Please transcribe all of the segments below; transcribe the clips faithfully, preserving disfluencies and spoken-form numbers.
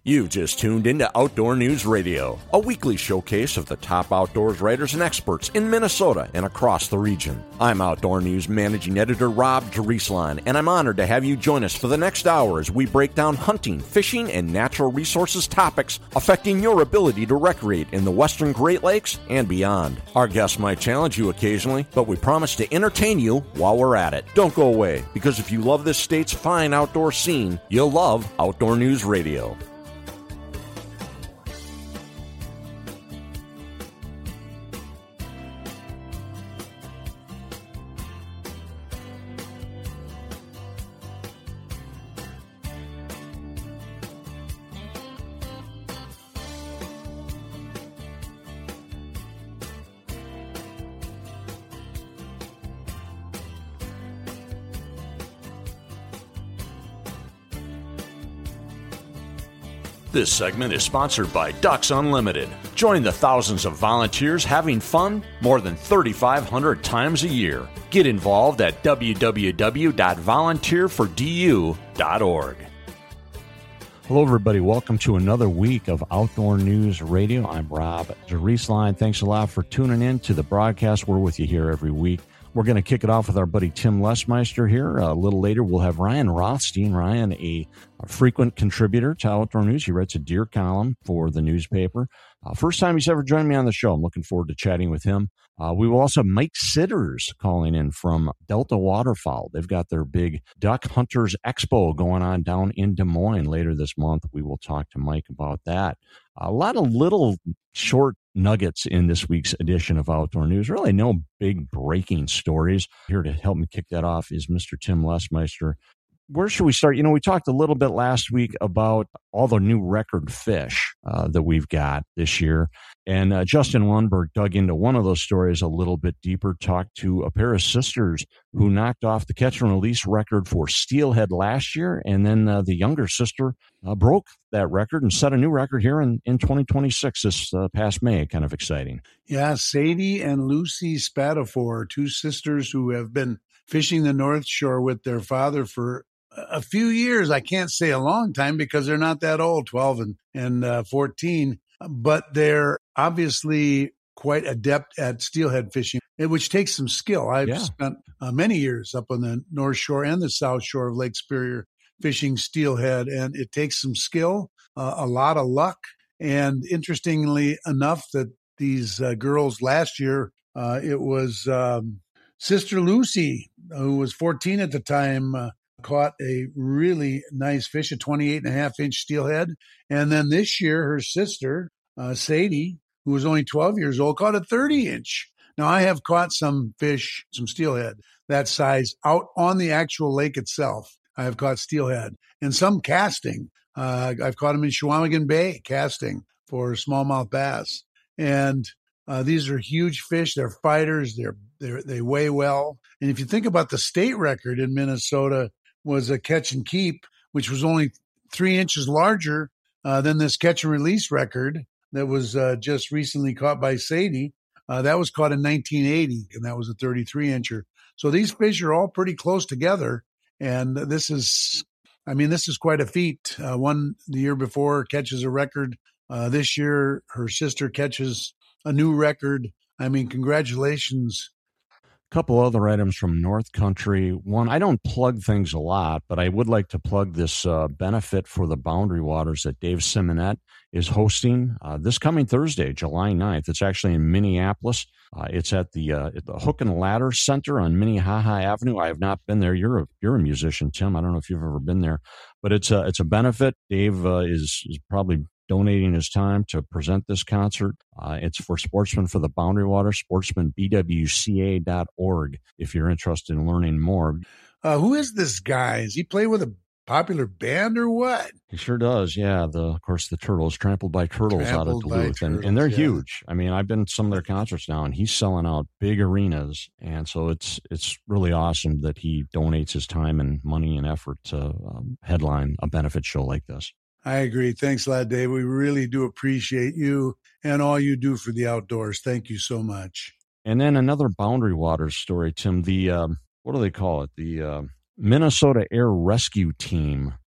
You've just tuned into Outdoor News Radio, a weekly showcase of the top outdoors writers and experts in Minnesota and across the region. I'm Outdoor News Managing Editor Rob Drieslein, and I'm honored to have you join us for the next hour as we break down hunting, fishing, and natural resources topics affecting your ability to recreate in the Western Great Lakes and beyond. Our guests might challenge you occasionally, but we promise to entertain you while we're at it. Don't go away, because if you love this state's fine outdoor scene, you'll love Outdoor News Radio. This segment is sponsored by Ducks Unlimited. Join the thousands of volunteers having fun more than thirty-five hundred times a year. Get involved at w w w dot volunteer for d u dot org. Hello, everybody. Welcome to another week of Outdoor News Radio. I'm Rob Drieslein. Thanks a lot for tuning in to the broadcast. We're with you here every week. We're going to kick it off with our buddy Tim Lesmeister here. A little later, we'll have Ryan Rothstein. Ryan, a, a frequent contributor to Outdoor News. He writes a deer column for the newspaper. Uh, first time he's ever joined me on the show. I'm looking forward to chatting with him. Uh, we will also have Mike Sitters calling in from Delta Waterfowl. They've got their big Duck Hunters Expo going on down in Des Moines later this month. We will talk to Mike about that. A lot of little short nuggets in this week's edition of Outdoor News. Really no big breaking stories. Here to help me kick that off is Mister Tim Lesmeister. Where should we start? You know, we talked a little bit last week about all the new record fish uh, that we've got this year. And uh, Justin Lundberg dug into one of those stories a little bit deeper, talked to a pair of sisters who knocked off the catch and release record for steelhead last year. And then uh, the younger sister uh, broke that record and set a new record here in, in twenty twenty-six, this uh, past May. Kind of exciting. Yeah, Sadie and Lucy Spatafor, two sisters who have been fishing the North Shore with their father for a few years. I can't say a long time because they're not that old, twelve and, and uh, fourteen, but they're obviously quite adept at steelhead fishing, which takes some skill. I've yeah. spent uh, many years up on the North Shore and the South Shore of Lake Superior fishing steelhead, and it takes some skill, uh, a lot of luck. And interestingly enough, that these uh, girls last year, uh, it was um, Sister Lucy, who was fourteen at the time, uh, caught a really nice fish, a twenty-eight and a half inch steelhead. And then this year, her sister, uh, Sadie, who was only twelve years old, caught a thirty inch. Now, I have caught some fish, some steelhead that size out on the actual lake itself. I have caught steelhead and some casting. Uh, I've caught them in Chequamegon Bay casting for smallmouth bass. And uh, these are huge fish. They're fighters. They're, they're, they weigh well. And if you think about the state record in Minnesota, was a catch and keep, which was only three inches larger uh, than this catch and release record that was uh, just recently caught by Sadie. Uh, that was caught in nineteen eighty, and that was a thirty-three incher. So these fish are all pretty close together, and this is, I mean, this is quite a feat. Uh, one the year before catches a record. Uh, this year, her sister catches a new record. I mean, congratulations. Couple other items from North Country. One, I don't plug things a lot, but I would like to plug this uh, benefit for the Boundary Waters that Dave Simonette is hosting uh, this coming Thursday, July ninth. It's actually in Minneapolis. Uh, it's at the, uh, at the Hook and Ladder Center on Minnehaha Avenue. I have not been there. You're a, you're a musician, Tim. I don't know if you've ever been there, but it's a, it's a benefit. Dave uh, is, is probably donating his time to present this concert. Uh, it's for Sportsmen for the Boundary Water, sportsman b w c a dot org, if you're interested in learning more. Uh, who is this guy? Does he play with a popular band or what? He sure does, yeah. The Of course, the Turtles, Trampled by Turtles Trampled out of Duluth, turtles, and, and they're yeah. huge. I mean, I've been to some of their concerts now, and he's selling out big arenas, and so it's it's really awesome that he donates his time and money and effort to um, headline a benefit show like this. I agree. Thanks a lot, Dave. We really do appreciate you and all you do for the outdoors. Thank you so much. And then another Boundary Waters story, Tim. The, um, what do they call it? The uh, Minnesota Air Rescue Team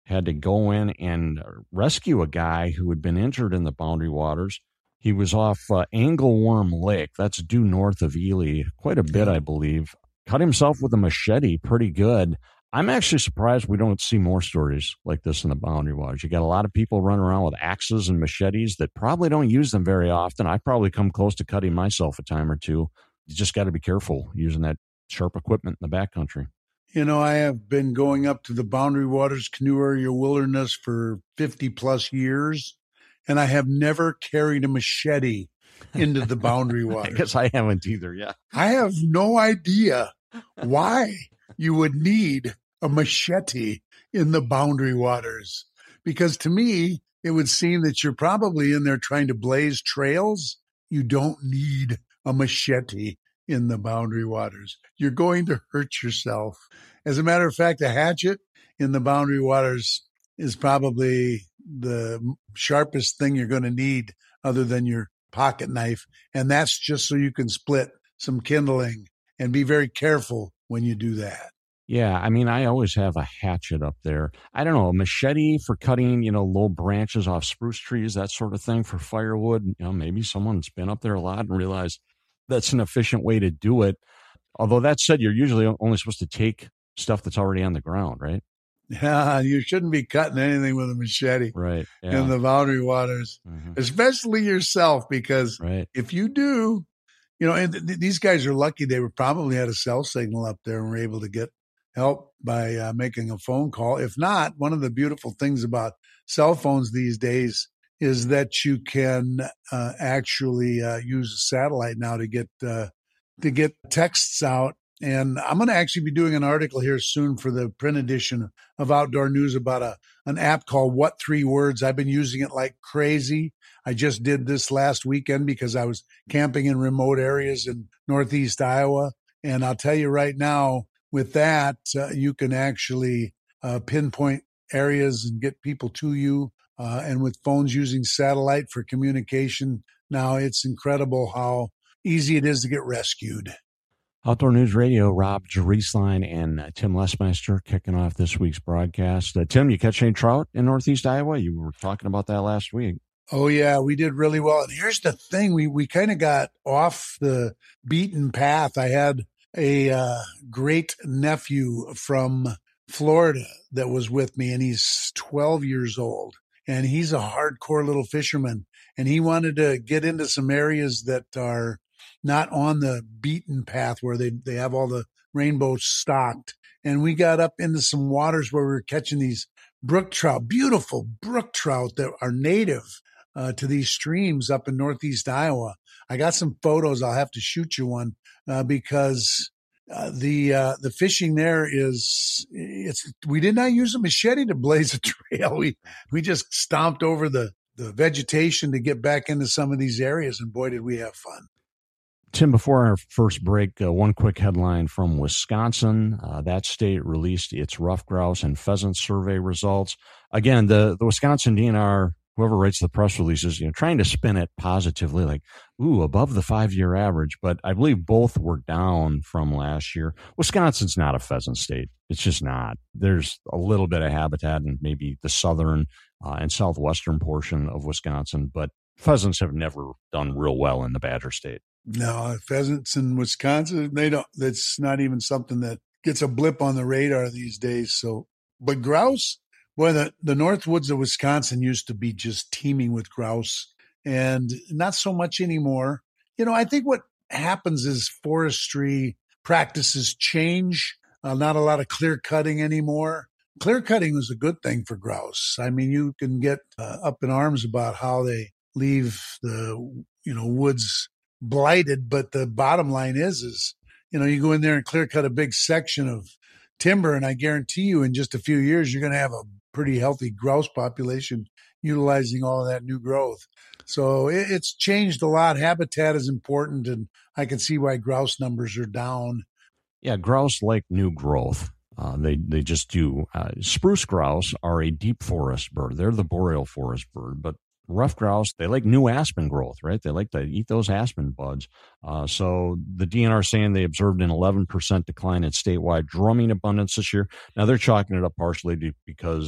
had to go in and rescue a guy who had been injured in the Boundary Waters. He was off uh, Angleworm Lake. That's due north of Ely, quite a bit, I believe. Cut himself with a machete pretty good. I'm actually surprised we don't see more stories like this in the Boundary Waters. You got a lot of people running around with axes and machetes that probably don't use them very often. I probably come close to cutting myself a time or two. You just got to be careful using that sharp equipment in the backcountry. You know, I have been going up to the Boundary Waters Canoe Area Wilderness for fifty plus years, and I have never carried a machete into the Boundary Waters. I guess I haven't either, yeah. I have no idea why you would need a machete in the Boundary Waters, because to me, it would seem that you're probably in there trying to blaze trails. You don't need a machete in the Boundary Waters. You're going to hurt yourself. As a matter of fact, a hatchet in the Boundary Waters is probably the sharpest thing you're going to need other than your pocket knife. And that's just so you can split some kindling, and be very careful when you do that. Yeah, I mean, I always have a hatchet up there. I don't know, a machete for cutting, you know, low branches off spruce trees, that sort of thing for firewood. You know, maybe someone's been up there a lot and realized that's an efficient way to do it. Although that said, you're usually only supposed to take stuff that's already on the ground, right? Yeah, you shouldn't be cutting anything with a machete right, yeah. in the Boundary Waters, mm-hmm. especially yourself, because right. if you do, you know, and th- these guys are lucky they were probably had a cell signal up there and were able to get help by uh, making a phone call. If not, one of the beautiful things about cell phones these days is that you can uh, actually uh, use a satellite now to get uh, to get texts out. And I'm going to actually be doing an article here soon for the print edition of Outdoor News about a an app called What Three Words. I've been using it like crazy. I just did this last weekend because I was camping in remote areas in Northeast Iowa. And I'll tell you right now, with that, uh, you can actually uh, pinpoint areas and get people to you. Uh, and with phones using satellite for communication, now it's incredible how easy it is to get rescued. Outdoor News Radio, Rob Drieslein and uh, Tim Lesmeister kicking off this week's broadcast. Uh, Tim, you catch any trout in Northeast Iowa? You were talking about that last week. Oh, yeah, we did really well. And here's the thing. We, we kind of got off the beaten path. I had a uh, great nephew from Florida that was with me, and he's twelve years old. And he's a hardcore little fisherman. And he wanted to get into some areas that are not on the beaten path where they, they have all the rainbows stocked. And we got up into some waters where we were catching these brook trout, beautiful brook trout that are native uh, to these streams up in Northeast Iowa. I got some photos. I'll have to shoot you one uh, because uh, the uh, the fishing there is, it's, we did not use a machete to blaze a trail. We, we just stomped over the, the vegetation to get back into some of these areas. And boy, did we have fun. Tim, before our first break, uh, one quick headline from Wisconsin. Uh, that state released its rough grouse and pheasant survey results. Again, the, the Wisconsin D N R, whoever writes the press releases, you know, trying to spin it positively, like, ooh, above the five-year average. But I believe both were down from last year. Wisconsin's not a pheasant state. It's just not. There's a little bit of habitat in maybe the southern uh, and southwestern portion of Wisconsin, but pheasants have never done real well in the Badger State. No, pheasants in Wisconsin, they don't, that's not even something that gets a blip on the radar these days. So, but grouse, well, the, the North Woods of Wisconsin used to be just teeming with grouse, and not so much anymore. You know, I think what happens is forestry practices change. Uh, not a lot of clear cutting anymore. Clear cutting was a good thing for grouse. I mean, you can get uh, up in arms about how they leave the, you know, woods blighted, but the bottom line is, is, you know, you go in there and clear cut a big section of timber, and I guarantee you in just a few years, you're going to have a pretty healthy grouse population utilizing all of that new growth. So it, it's changed a lot. Habitat is important, and I can see why grouse numbers are down. Yeah, grouse like new growth. Uh, they they just do. Uh, spruce grouse are a deep forest bird. They're the boreal forest bird, but rough grouse, they like new aspen growth, right? They like to eat those aspen buds. Uh, so the D N R saying they observed an eleven percent decline in statewide drumming abundance this year. Now they're chalking it up partially to, because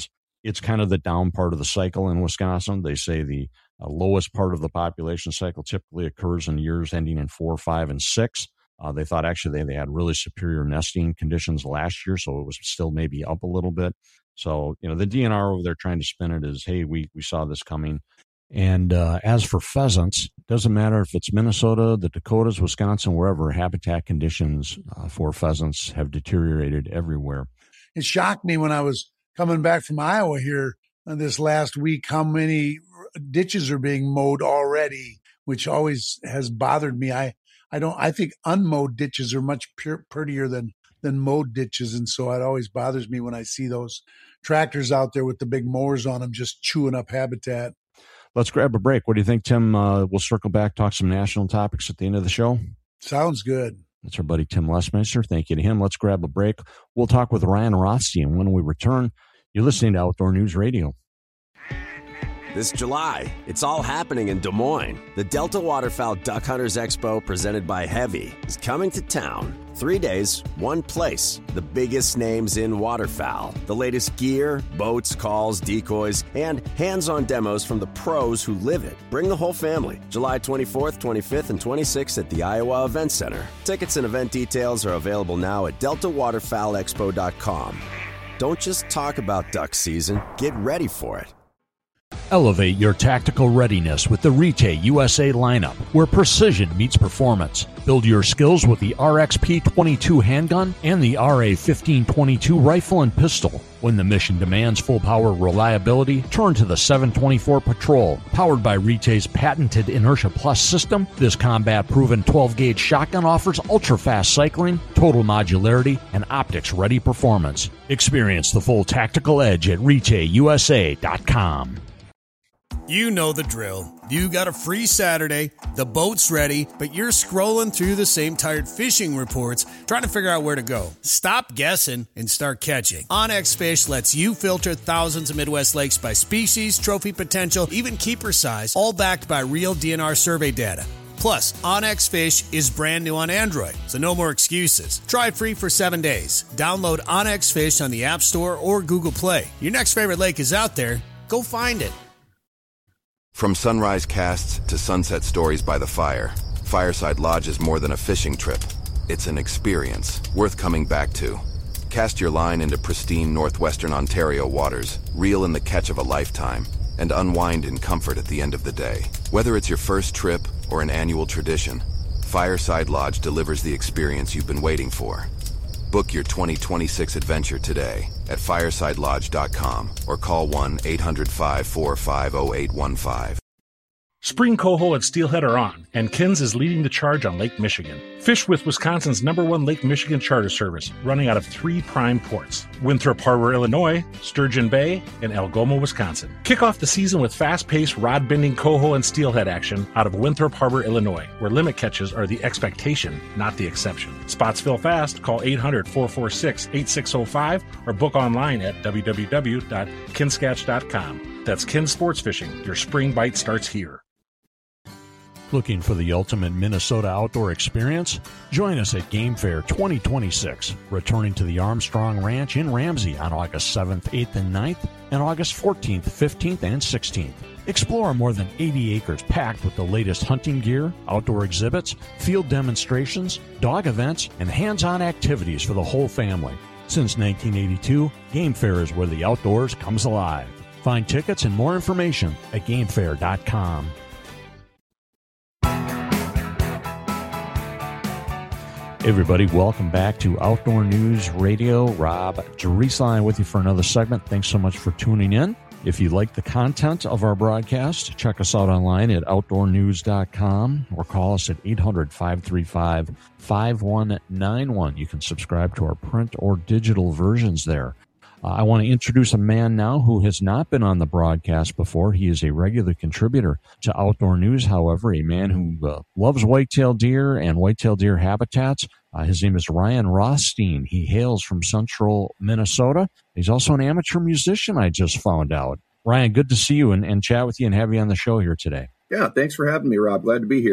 it's kind of the down part of the cycle in Wisconsin. They say the uh, lowest part of the population cycle typically occurs in years ending in four, five, and six. Uh, they thought actually they, they had really superior nesting conditions last year, so it was still maybe up a little bit. So, you know, the D N R over there trying to spin it as, hey, we, we saw this coming. And uh, as for pheasants, doesn't matter if it's Minnesota, the Dakotas, Wisconsin, wherever, habitat conditions uh, for pheasants have deteriorated everywhere. It shocked me when I was coming back from Iowa here this last week how many ditches are being mowed already, which always has bothered me. I, I don't. I think unmowed ditches are much pure, prettier than than mowed ditches, and so it always bothers me when I see those tractors out there with the big mowers on them just chewing up habitat. Let's grab a break. What do you think, Tim? Uh, we'll circle back, talk some national topics at the end of the show. Sounds good. That's our buddy Tim Lesmeister. Thank you to him. Let's grab a break. We'll talk with Ryan Rothstein when we return. You're listening to Outdoor News Radio. This July, it's all happening in Des Moines. The Delta Waterfowl Duck Hunters Expo, presented by Heavy, is coming to town. Three days, one place. The biggest names in waterfowl. The latest gear, boats, calls, decoys, and hands-on demos from the pros who live it. Bring the whole family. July twenty-fourth, twenty-fifth, and twenty-sixth at the Iowa Event Center. Tickets and event details are available now at delta waterfowl expo dot com. Don't just talk about duck season. Get ready for it. Elevate your tactical readiness with the Rite U S A lineup, where precision meets performance. Build your skills with the R X P twenty-two handgun and the R A fifteen twenty-two rifle and pistol. When the mission demands full power reliability, turn to the seven twenty-four Patrol. Powered by Rite's patented Inertia Plus system, this combat-proven twelve gauge shotgun offers ultra-fast cycling, total modularity, and optics-ready performance. Experience the full tactical edge at rite u s a dot com. You know the drill. You got a free Saturday, the boat's ready, but you're scrolling through the same tired fishing reports trying to figure out where to go. Stop guessing and start catching. OnX Fish lets you filter thousands of Midwest lakes by species, trophy potential, even keeper size, all backed by real D N R survey data. Plus, OnX Fish is brand new on Android, so no more excuses. Try it free for seven days. Download OnX Fish on the App Store or Google Play. Your next favorite lake is out there. Go find it. From sunrise casts to sunset stories by the fire, Fireside Lodge is more than a fishing trip. It's an experience worth coming back to. Cast your line into pristine northwestern Ontario waters, reel in the catch of a lifetime, and unwind in comfort at the end of the day. Whether it's your first trip or an annual tradition, Fireside Lodge delivers the experience you've been waiting for. Book your twenty twenty-six adventure today at fireside lodge dot com or call one eight hundred five four five zero eight one five. Spring coho and steelhead are on, and Kins is leading the charge on Lake Michigan. Fish with Wisconsin's number one Lake Michigan charter service, running out of three prime ports: Winthrop Harbor, Illinois, Sturgeon Bay, and Algoma, Wisconsin. Kick off the season with fast-paced rod-bending coho and steelhead action out of Winthrop Harbor, Illinois, where limit catches are the expectation, not the exception. Spots fill fast. Call eight hundred, four four six, eight six zero five or book online at w w w dot kinskatch dot com. That's Kin Sports Fishing. Your spring bite starts here. Looking for the ultimate Minnesota outdoor experience? Join us at Game Fair twenty twenty-six, returning to the Armstrong Ranch in Ramsey on August seventh, eighth, and ninth, and August fourteenth, fifteenth, and sixteenth. Explore more than eighty acres packed with the latest hunting gear, outdoor exhibits, field demonstrations, dog events, and hands-on activities for the whole family. Since nineteen eighty-two, Game Fair is where the outdoors comes alive. Find tickets and more information at game fair dot com. Hey everybody, welcome back to Outdoor News Radio. Rob Drieslein with you for another segment. Thanks so much for tuning in. If you like the content of our broadcast, check us out online at outdoor news dot com or call us at eight hundred, five three five, five one nine one. You can subscribe to our print or digital versions there. Uh, I want to introduce a man now who has not been on the broadcast before. He is a regular contributor to Outdoor News, however, a man who uh, loves whitetail deer and whitetail deer habitats. Uh, his name is Ryan Rothstein. He hails from central Minnesota. He's also an amateur musician, I just found out. Ryan, good to see you and, and chat with you and have you on the show here today. Yeah, thanks for having me, Rob. Glad to be here.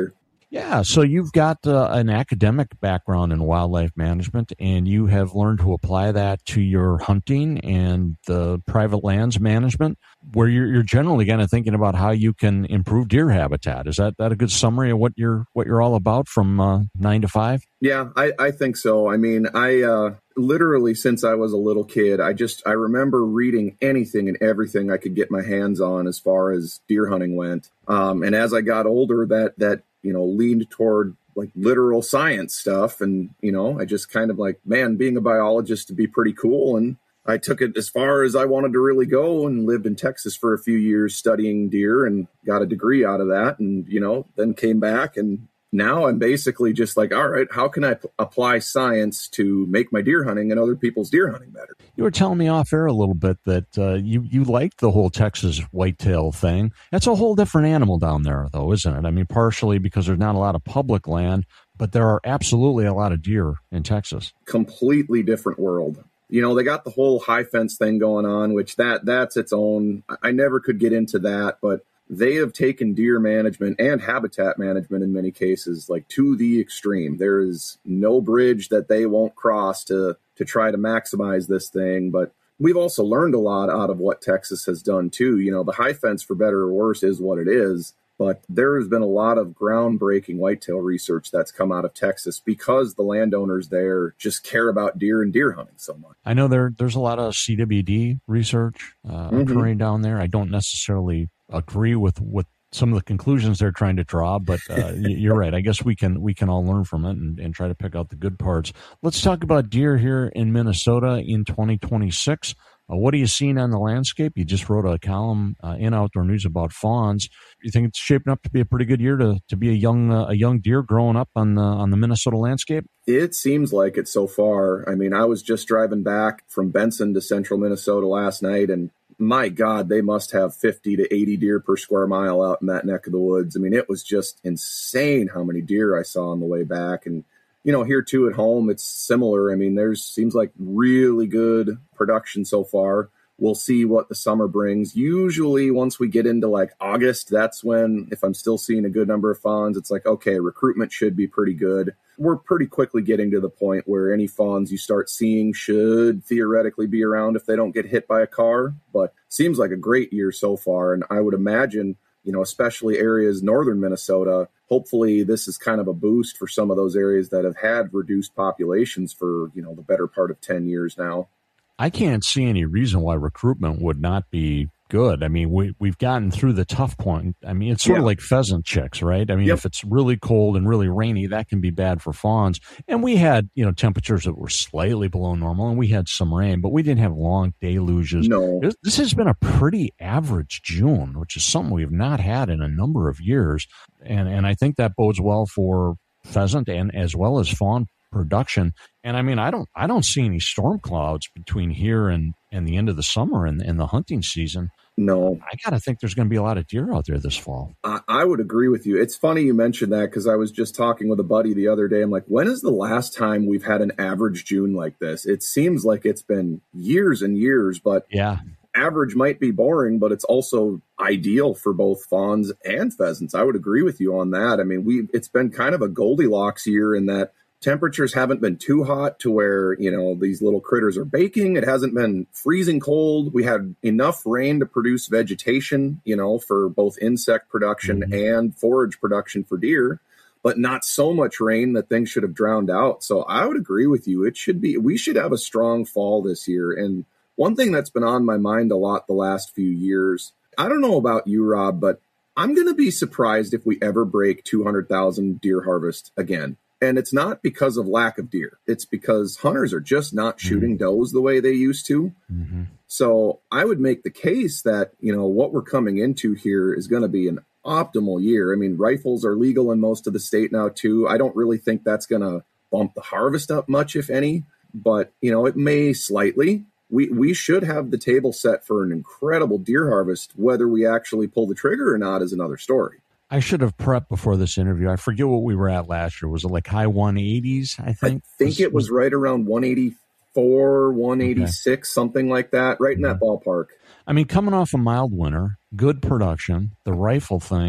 Yeah, so you've got uh, an academic background in wildlife management, and you have learned to apply that to your hunting and the private lands management, where you're, you're generally kind of thinking about how you can improve deer habitat. Is that, that a good summary of what you're what you're all about from uh, nine to five? Yeah, I, I think so. I mean, I uh, literally, since I was a little kid, I just I remember reading anything and everything I could get my hands on as far as deer hunting went. Um, and as I got older, that that you know, leaned toward like literal science stuff. And, you know, I just kind of like, man, being a biologist to be pretty cool. And I took it as far as I wanted to really go and lived in Texas for a few years studying deer and got a degree out of that. And, you know, then came back, and now I'm basically just like, all right, how can I p- apply science to make my deer hunting and other people's deer hunting better? You were telling me off air a little bit that uh, you, you liked the whole Texas whitetail thing. That's a whole different animal down there, though, isn't it? I mean, partially because there's not a lot of public land, but there are absolutely a lot of deer in Texas. Completely different world. You know, they got the whole high fence thing going on, which that that's its own. I never could get into that, but they have taken deer management and habitat management in many cases like to the extreme. There is no bridge that they won't cross to to try to maximize this thing. But we've also learned a lot out of what Texas has done too. You know, the high fence, for better or worse, is what it is. But there has been a lot of groundbreaking whitetail research that's come out of Texas because the landowners there just care about deer and deer hunting so much. I know there there's a lot of C W D research uh, mm-hmm. occurring down there. I don't necessarily agree with, with some of the conclusions they're trying to draw, but uh, you're right. I guess we can we can all learn from it and, and try to pick out the good parts. Let's talk about deer here in Minnesota in twenty twenty-six. Uh, what are you seeing on the landscape? You just wrote a column uh, in Outdoor News about fawns. You think it's shaping up to be a pretty good year to, to be a young uh, a young deer growing up on the on the Minnesota landscape? It seems like it so far. I mean, I was just driving back from Benson to central Minnesota last night, and my God, they must have fifty to eighty deer per square mile out in that neck of the woods. I mean, it was just insane how many deer I saw on the way back. And, you know, here too at home, it's similar. I mean, there's seems like really good production so far. We'll see what the summer brings. Usually once we get into like August, that's when, if I'm still seeing a good number of fawns, it's like, okay, recruitment should be pretty good. We're pretty quickly getting to the point where any fawns you start seeing should theoretically be around if they don't get hit by a car. But seems like a great year so far. And I would imagine, you know, especially areas northern Minnesota, hopefully this is kind of a boost for some of those areas that have had reduced populations for, you know, the better part of ten years now. I can't see any reason why recruitment would not be good. I mean, we, we've gotten through the tough point. I mean, it's sort yeah. of like pheasant chicks, right? I mean, yep. if it's really cold and really rainy, that can be bad for fawns. And we had, you know, temperatures that were slightly below normal, and we had some rain, but we didn't have long deluges. No. This, this has been a pretty average June, which is something we've not had in a number of years. And, and I think that bodes well for pheasant and as well as fawn production. And I mean, I don't, I don't see any storm clouds between here and, and the end of the summer and, and the hunting season. No, I got to think there's going to be a lot of deer out there this fall. I, I would agree with you. It's funny you mentioned that because I was just talking with a buddy the other day. I'm like, when is the last time we've had an average June like this? It seems like it's been years and years, but yeah, average might be boring, but it's also ideal for both fawns and pheasants. I would agree with you on that. I mean, we it's been kind of a Goldilocks year in that temperatures haven't been too hot to where, you know, these little critters are baking. It hasn't been freezing cold. We had enough rain to produce vegetation, you know, for both insect production mm-hmm. and forage production for deer, but not so much rain that things should have drowned out. So I would agree with you. It should be, we should have a strong fall this year. And one thing that's been on my mind a lot the last few years, I don't know about you, Rob, but I'm going to be surprised if we ever break two hundred thousand deer harvest again. And it's not because of lack of deer. It's because hunters are just not shooting mm-hmm. does the way they used to. Mm-hmm. So I would make the case that, you know, what we're coming into here is going to be an optimal year. I mean, rifles are legal in most of the state now, too. I don't really think that's going to bump the harvest up much, if any. But, you know, it may slightly. We, we should have the table set for an incredible deer harvest. Whether we actually pull the trigger or not is another story. I should have prepped before this interview. I forget what we were at last year. Was it like high one eighties, I think? I think was, it was right around one eighty-four, one eighty-six, okay. something like that, right in yeah. that ballpark. I mean, coming off a mild winter, good production, the rifle thing,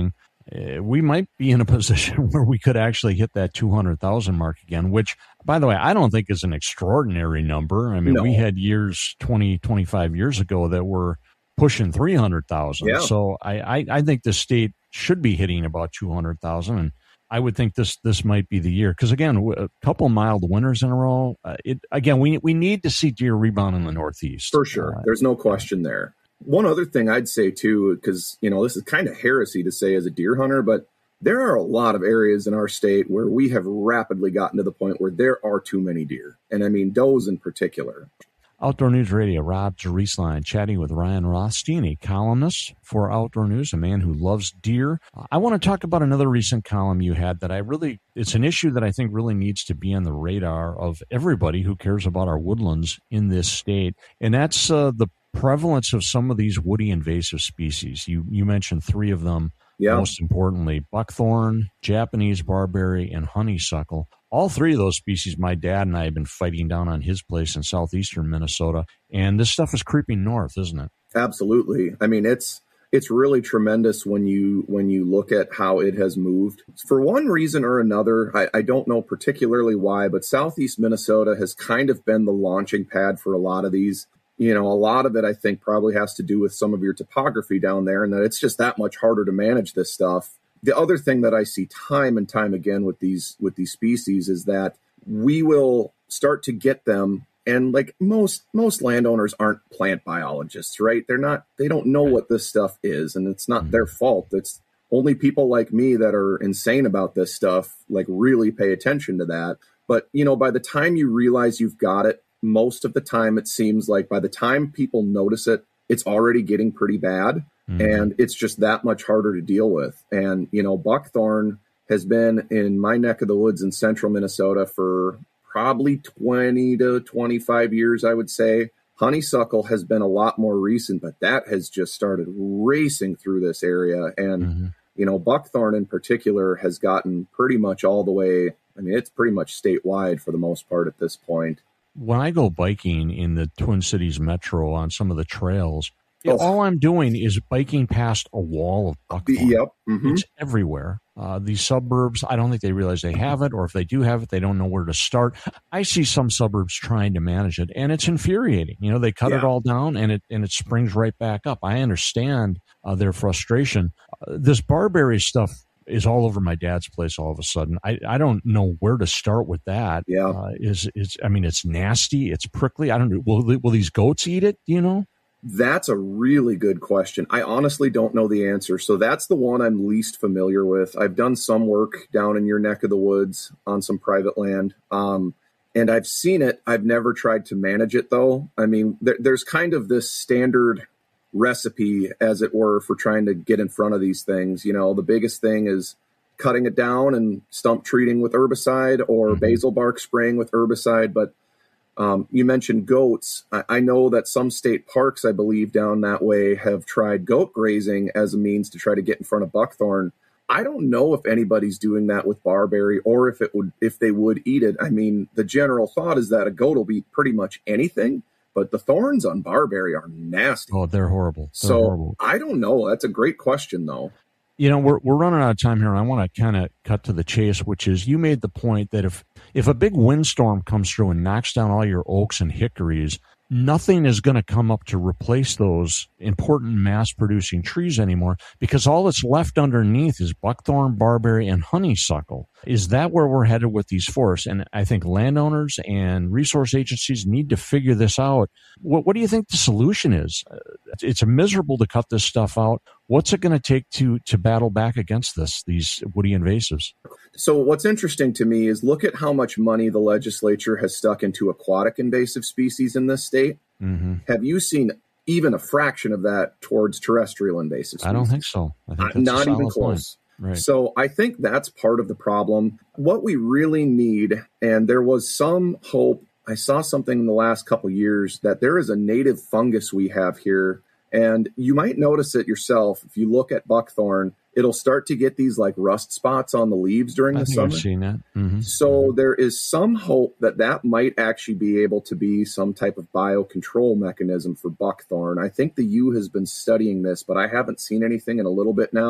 uh, we might be in a position where we could actually hit that two hundred thousand mark again, which, by the way, I don't think is an extraordinary number. I mean, no. we had years twenty, twenty-five years ago that were pushing three hundred thousand. Yeah. So I, I, I think the state should be hitting about two hundred thousand. And I would think this this might be the year. Because, again, a couple mild winters in a row, uh, it again, we, we need to see deer rebound in the Northeast. For sure. Uh, There's no question there. One other thing I'd say, too, because, you know, this is kind of heresy to say as a deer hunter, but there are a lot of areas in our state where we have rapidly gotten to the point where there are too many deer. And I mean, does in particular. Outdoor News Radio, Rob Drieslein, chatting with Ryan Rothstein, a columnist for Outdoor News, a man who loves deer. I want to talk about another recent column you had that I really, it's an issue that I think really needs to be on the radar of everybody who cares about our woodlands in this state. And that's uh, the prevalence of some of these woody invasive species. You, you mentioned three of them. Yeah. Most importantly, buckthorn, Japanese barberry, and honeysuckle. All three of those species, my dad and I have been fighting down on his place in southeastern Minnesota. And this stuff is creeping north, isn't it? Absolutely. I mean, it's it's really tremendous when you when you look at how it has moved. For one reason or another, I, I don't know particularly why, but southeast Minnesota has kind of been the launching pad for a lot of these. You know, a lot of it, I think, probably has to do with some of your topography down there and that it's just that much harder to manage this stuff. The other thing that I see time and time again with these with these species is that we will start to get them. And like most most landowners aren't plant biologists, right? They're not they don't know what this stuff is. And it's not their fault. It's only people like me that are insane about this stuff, like really pay attention to that. But, you know, by the time you realize you've got it, most of the time, it seems like by the time people notice it, it's already getting pretty bad. Mm-hmm. And it's just that much harder to deal with. And, you know, buckthorn has been in my neck of the woods in central Minnesota for probably twenty to twenty-five years, I would say. Honeysuckle has been a lot more recent, but that has just started racing through this area. And, mm-hmm. you know, buckthorn in particular has gotten pretty much all the way. I mean, it's pretty much statewide for the most part at this point. When I go biking in the Twin Cities Metro on some of the trails, oh. all I'm doing is biking past a wall of buckthorn. Yep. Mm-hmm. It's everywhere. Uh, these suburbs, I don't think they realize they have it, or if they do have it, they don't know where to start. I see some suburbs trying to manage it, and it's infuriating. You know, they cut yeah. it all down, and it and it springs right back up. I understand uh, their frustration. Uh, this barberry stuff is all over my dad's place all of a sudden. I, I don't know where to start with that. Yeah. Uh, is, is, I mean, it's nasty. It's prickly. I don't know. Will, will these goats eat it? Do you know? That's a really good question. I honestly don't know the answer. So that's the one I'm least familiar with. I've done some work down in your neck of the woods on some private land. Um, and I've seen it. I've never tried to manage it though. I mean, there, there's kind of this standard recipe, as it were, for trying to get in front of these things. You know, the biggest thing is cutting it down and stump treating with herbicide or mm-hmm. basil bark spraying with herbicide. But um, you mentioned goats. I, I know that some state parks, I believe, down that way have tried goat grazing as a means to try to get in front of buckthorn. I don't know if anybody's doing that with barberry or if it would, if they would eat it. I mean, the general thought is that a goat will eat pretty much anything. But the thorns on barberry are nasty. Oh, they're horrible. They're so horrible. I don't know. That's a great question, though. You know, we're we're running out of time here, and I want to kind of cut to the chase, which is you made the point that if if a big windstorm comes through and knocks down all your oaks and hickories, nothing is going to come up to replace those important mass-producing trees anymore because all that's left underneath is buckthorn, barberry, and honeysuckle. Is that where we're headed with these forests? And I think landowners and resource agencies need to figure this out. What, what do you think the solution is? It's miserable to cut this stuff out. What's it going to take to to battle back against this, these woody invasives? So what's interesting to me is look at how much money the legislature has stuck into aquatic invasive species in this state. Mm-hmm. Have you seen even a fraction of that towards terrestrial invasive species? I don't think so. I think that's not even close. Right. So I think that's part of the problem. What we really need, and there was some hope, I saw something in the last couple of years that there is a native fungus we have here. And you might notice it yourself. If you look at buckthorn, it'll start to get these like rust spots on the leaves during I the think summer. I've seen that. Mm-hmm. So mm-hmm. there is some hope that that might actually be able to be some type of biocontrol mechanism for buckthorn. I think the U has been studying this, but I haven't seen anything in a little bit now.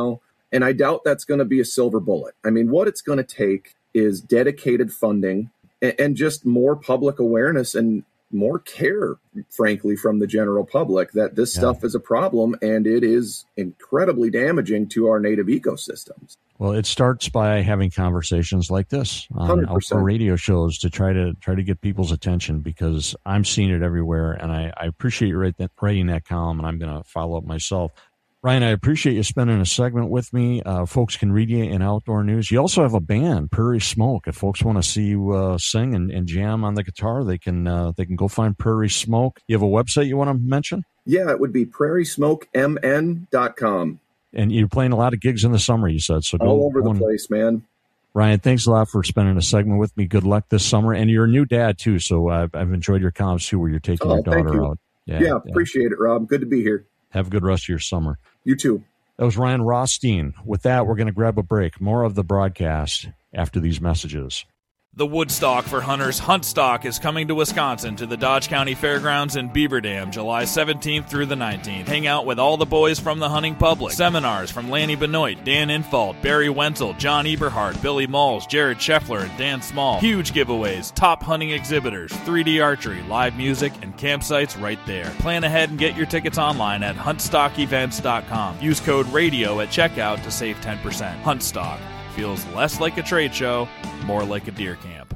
And I doubt that's going to be a silver bullet. I mean, what it's going to take is dedicated funding and, and just more public awareness and more care, frankly, from the general public that this yeah. stuff is a problem and it is incredibly damaging to our native ecosystems. Well, it starts by having conversations like this on outdoor radio shows to try to try to get people's attention, because I'm seeing it everywhere, and I, I appreciate you write that, writing that column, and I'm going to follow up myself. Ryan, I appreciate you spending a segment with me. Uh, folks can read you in Outdoor News. You also have a band, Prairie Smoke. If folks want to see you uh, sing and, and jam on the guitar, they can uh, they can go find Prairie Smoke. You have a website you want to mention? Yeah, it would be prairie smoke m n dot com. And you're playing a lot of gigs in the summer, you said. So go, all over the and, place, man. Ryan, thanks a lot for spending a segment with me. Good luck this summer. And you're a new dad, too, so I've, I've enjoyed your columns, too, where you're taking oh, your daughter you. out. Yeah, yeah, appreciate it, Rob. Good to be here. Have a good rest of your summer. You too. That was Ryan Rothstein. With that, we're going to grab a break. More of the broadcast after these messages. The Woodstock for Hunters Huntstock is coming to Wisconsin to the Dodge County Fairgrounds in Beaver Dam July seventeenth through the nineteenth. Hang out with all the boys from the hunting public. Seminars from Lanny Benoit, Dan Infalt, Barry Wenzel, John Eberhardt, Billy Malls, Jared Scheffler, and Dan Small. Huge giveaways, top hunting exhibitors, three D archery, live music, and campsites right there. Plan ahead and get your tickets online at hunt stock events dot com. Use code RADIO at checkout to save ten percent. Huntstock. Feels less like a trade show, more like a deer camp.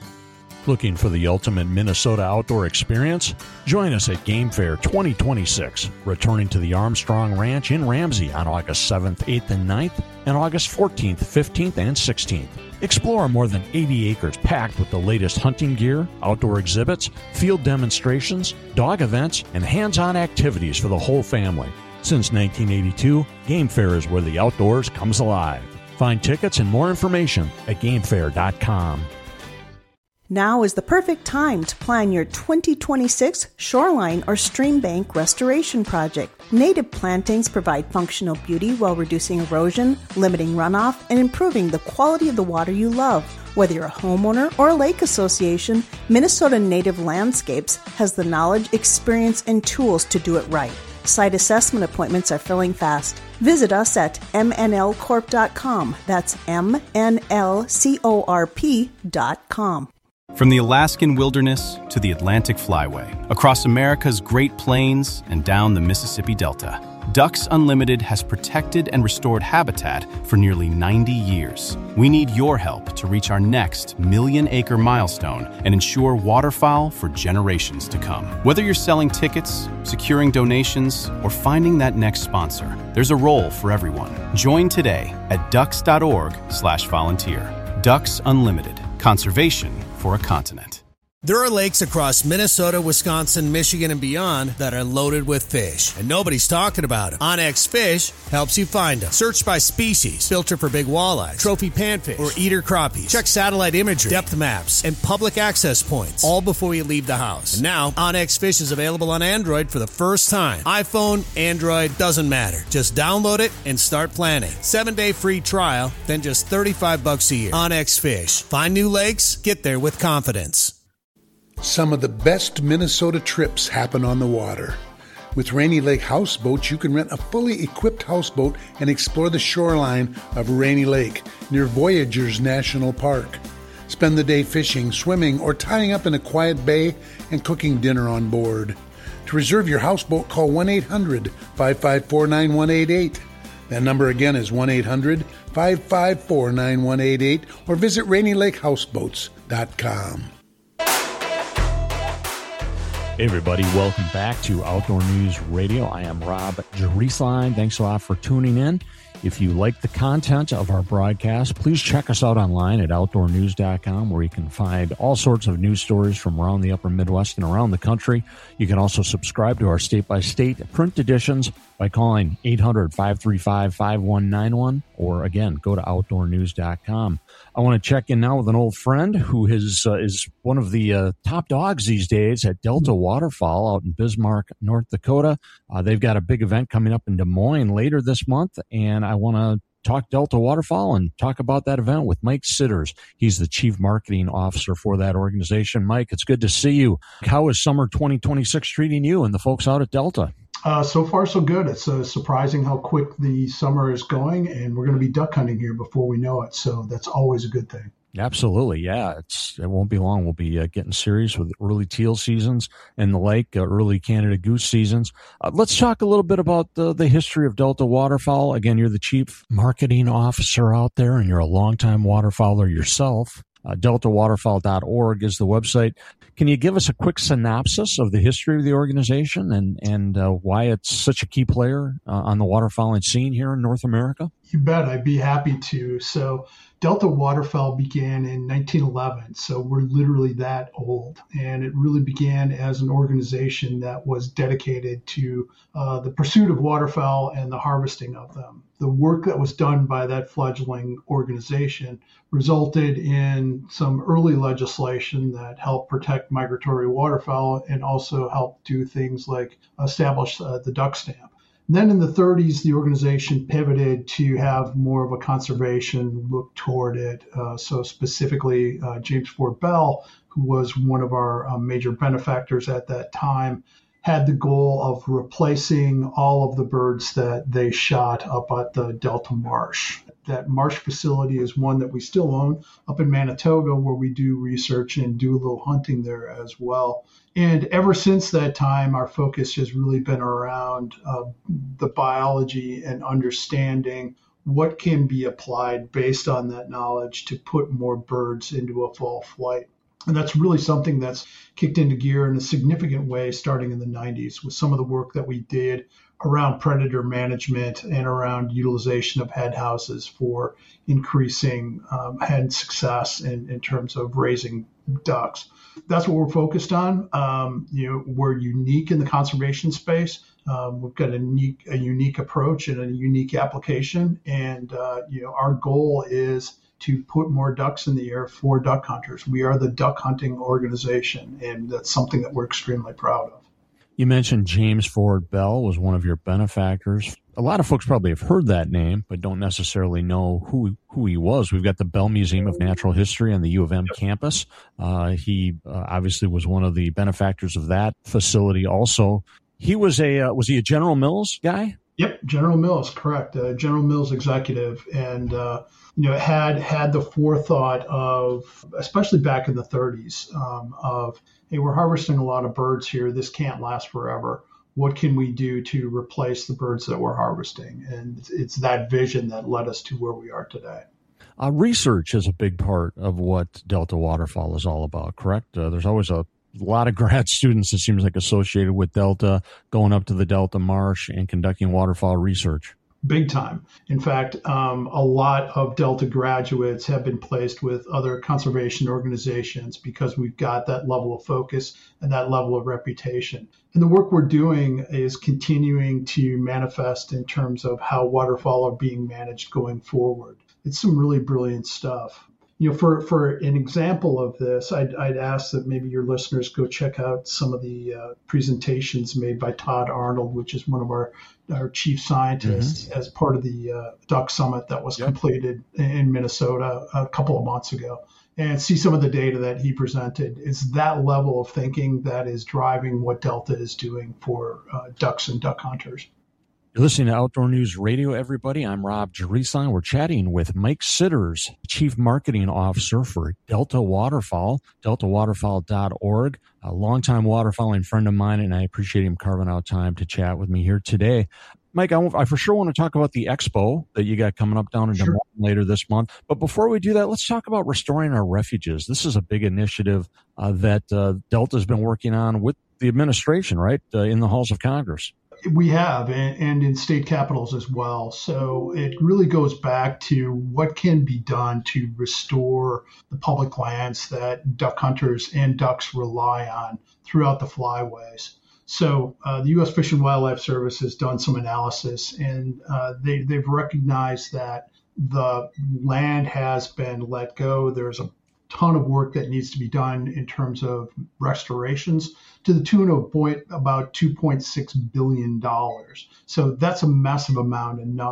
Looking for the ultimate Minnesota outdoor experience? Join us at Game Fair twenty twenty-six, returning to the Armstrong Ranch in Ramsey on August seventh, eighth, and ninth, and August fourteenth, fifteenth, and sixteenth. Explore more than eighty acres packed with the latest hunting gear, outdoor exhibits, field demonstrations, dog events, and hands-on activities for the whole family. Since nineteen eighty-two, Game Fair is where the outdoors comes alive. Find tickets and more information at game fair dot com. Now is the perfect time to plan your twenty twenty-six shoreline or stream bank restoration project. Native plantings provide functional beauty while reducing erosion, limiting runoff, and improving the quality of the water you love. Whether you're a homeowner or a lake association, Minnesota Native Landscapes has the knowledge, experience, and tools to do it right. Site assessment appointments are filling fast. Visit us at m n l corp dot com. That's M N L C O R P dot com. From the Alaskan wilderness to the Atlantic Flyway, across America's Great Plains and down the Mississippi Delta, Ducks Unlimited has protected and restored habitat for nearly ninety years. We need your help to reach our next million-acre milestone and ensure waterfowl for generations to come. Whether you're selling tickets, securing donations, or finding that next sponsor, there's a role for everyone. Join today at ducks dot org slash volunteer. Ducks Unlimited. Conservation for a continent. There are lakes across Minnesota, Wisconsin, Michigan, and beyond that are loaded with fish, and nobody's talking about them. OnX Fish helps you find them. Search by species, filter for big walleyes, trophy panfish, or eater crappies. Check satellite imagery, depth maps, and public access points, all before you leave the house. And now, OnX Fish is available on Android for the first time. iPhone, Android, doesn't matter. Just download it and start planning. Seven-day free trial, then just thirty-five bucks a year. OnX Fish. Find new lakes, get there with confidence. Some of the best Minnesota trips happen on the water. With Rainy Lake Houseboats, you can rent a fully equipped houseboat and explore the shoreline of Rainy Lake near Voyageurs National Park. Spend the day fishing, swimming, or tying up in a quiet bay and cooking dinner on board. To reserve your houseboat, call one eight hundred, five five four, nine one eight eight. That number again is one eight hundred, five five four, nine one eight eight or visit rainy lake houseboats dot com. Hey everybody, welcome back to Outdoor News Radio. I am Rob Drieslein. Thanks a lot for tuning in. If you like the content of our broadcast, please check us out online at outdoor news dot com, where you can find all sorts of news stories from around the upper Midwest and around the country. You can also subscribe to our state-by-state print editions by calling eight hundred, five three five, five one nine one, or again, go to outdoor news dot com. I want to check in now with an old friend who is, uh, is one of the uh, top dogs these days at Delta Waterfowl out in Bismarck, North Dakota. Uh, they've got a big event coming up in Des Moines later this month, and I want to talk Delta Waterfowl and talk about that event with Mike Sitters. He's the Chief Marketing Officer for that organization. Mike, it's good to see you. How is summer twenty twenty-six treating you and the folks out at Delta? Uh, so far, so good. It's uh, surprising how quick the summer is going, and we're going to be duck hunting here before we know it. So that's always a good thing. Absolutely, yeah. It's it won't be long. We'll be uh, getting serious with early teal seasons and the lake, uh, early Canada goose seasons. Uh, let's talk a little bit about the, the history of Delta Waterfowl. Again, you're the chief marketing officer out there, and you're a longtime waterfowler yourself. Uh, delta waterfowl dot org is the website. Can you give us a quick synopsis of the history of the organization and, and uh, why it's such a key player uh, on the waterfowling scene here in North America? You bet. I'd be happy to. So Delta Waterfowl began in nineteen eleven, so we're literally that old. And it really began as an organization that was dedicated to uh, the pursuit of waterfowl and the harvesting of them. The work that was done by that fledgling organization resulted in some early legislation that helped protect migratory waterfowl and also helped do things like establish uh, the duck stamp. Then in the thirties, the organization pivoted to have more of a conservation look toward it. Uh, so specifically, uh, James Ford Bell, who was one of our uh, major benefactors at that time, had the goal of replacing all of the birds that they shot up at the Delta Marsh. That marsh facility is one that we still own up in Manitoba, where we do research and do a little hunting there as well. And ever since that time, our focus has really been around uh, the biology and understanding what can be applied based on that knowledge to put more birds into a fall flight. And that's really something that's kicked into gear in a significant way starting in the nineties with some of the work that we did around predator management and around utilization of head houses for increasing um, hen success in, in terms of raising ducks. That's what we're focused on. Um, you know, we're unique in the conservation space. Um, we've got a unique, a unique approach and a unique application. And, uh, you know, our goal is to put more ducks in the air for duck hunters. We are the duck hunting organization, and that's something that we're extremely proud of. You mentioned James Ford Bell was one of your benefactors. A lot of folks probably have heard that name, but don't necessarily know who who he was. We've got the Bell Museum of Natural History on the U of M campus. Uh, he uh, obviously was one of the benefactors of that facility also. He was a, uh, was he a General Mills guy? Yep, General Mills, correct. Uh, General Mills executive, and uh, you know had had the forethought of, especially back in the thirties, um, of hey, we're harvesting a lot of birds here. This can't last forever. What can we do to replace the birds that we're harvesting? And it's, it's that vision that led us to where we are today. Uh, research is a big part of what Delta Waterfowl is all about, correct? Uh, there's always a A lot of grad students, it seems like, associated with Delta, going up to the Delta Marsh and conducting waterfowl research. Big time. In fact, um, a lot of Delta graduates have been placed with other conservation organizations because we've got that level of focus and that level of reputation. And the work we're doing is continuing to manifest in terms of how waterfowl are being managed going forward. It's some really brilliant stuff. You know, for, for an example of this, I'd, I'd ask that maybe your listeners go check out some of the uh, presentations made by Todd Arnold, which is one of our, our chief scientists, mm-hmm. as part of the uh, Duck Summit that was yep. completed in Minnesota a couple of months ago, and see some of the data that he presented. It's that level of thinking that is driving what Delta is doing for uh, ducks and duck hunters. You're listening to Outdoor News Radio, everybody. I'm Rob Jereson. We're chatting with Mike Sitters, Chief Marketing Officer for Delta Waterfowl, delta waterfowl dot org, a longtime waterfowling friend of mine, and I appreciate him carving out time to chat with me here today. Mike, I, I for sure want to talk about the expo that you got coming up down in Des Moines sure. later this month. But before we do that, let's talk about restoring our refuges. This is a big initiative uh, that uh, Delta's been working on with the administration, right, uh, in the halls of Congress. We have, and, and in state capitals as well. So it really goes back to what can be done to restore the public lands that duck hunters and ducks rely on throughout the flyways. So uh, the U S Fish and Wildlife Service has done some analysis, and uh, they, they've recognized that the land has been let go. There's a ton of work that needs to be done in terms of restorations to the tune of point, about two point six billion dollars. So that's a massive amount, and not, uh,